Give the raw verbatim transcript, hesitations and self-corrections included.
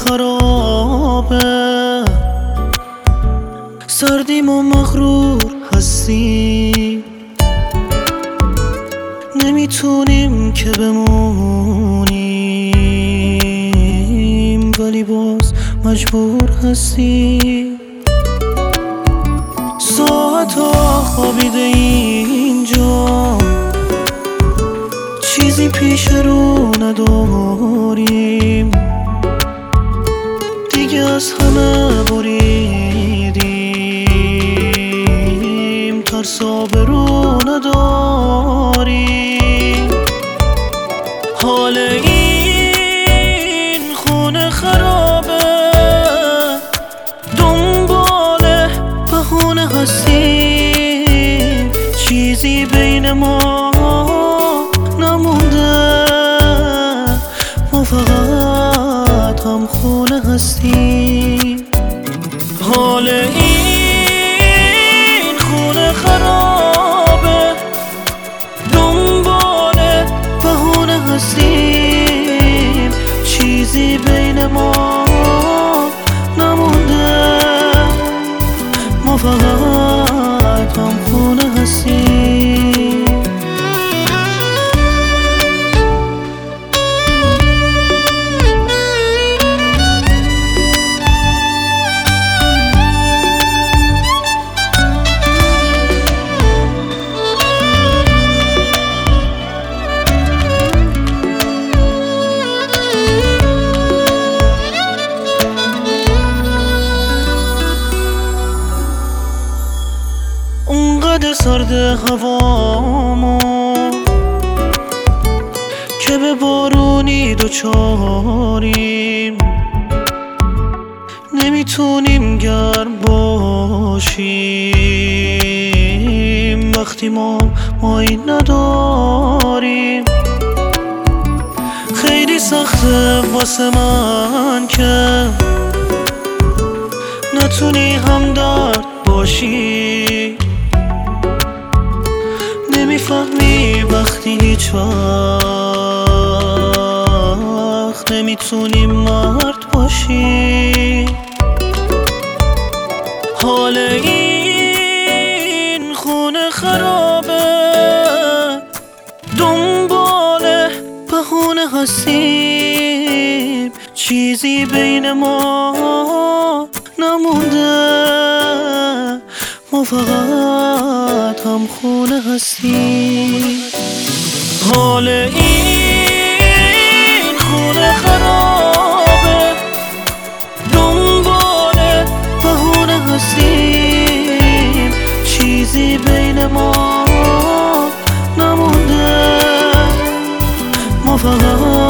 خرابه، سردیم و مغرور هستیم، نمیتونیم که بمونیم ولی باز مجبور هستیم. ساعتها خوابیده اینجا، چیزی پیش رو نداریم، دیگه از همه بریدیم، ترس آبرو نداریم. حال این خونه خرابه، دنبال بهونه هستیم، چیزی بین ما نمونده، ما فقط هم خونه هستیم. حال این خونه خرابه، دنبال بهونه هستیم، چیزی بین ما نمونده، ما فقط هم خونه هستیم. اونقدر سرد هوامو که به بارونی دوچاریم، نمیتونیم گرم باشیم وقتی ما مایی نداریم. خیلی سخته واسه من که نتونی همدرد باشی، نمیفهمی وقتی هیچ وقت نمیتونی مرد باشی. حال این خونه خرابه، دنبال بهونه هستیم، چیزی بین ما نمونده، ما فقط هم خونه هستیم. حال این خونه خرابه، دنبال بهونه هستیم، چیزی بین ما نمونده، ما فقط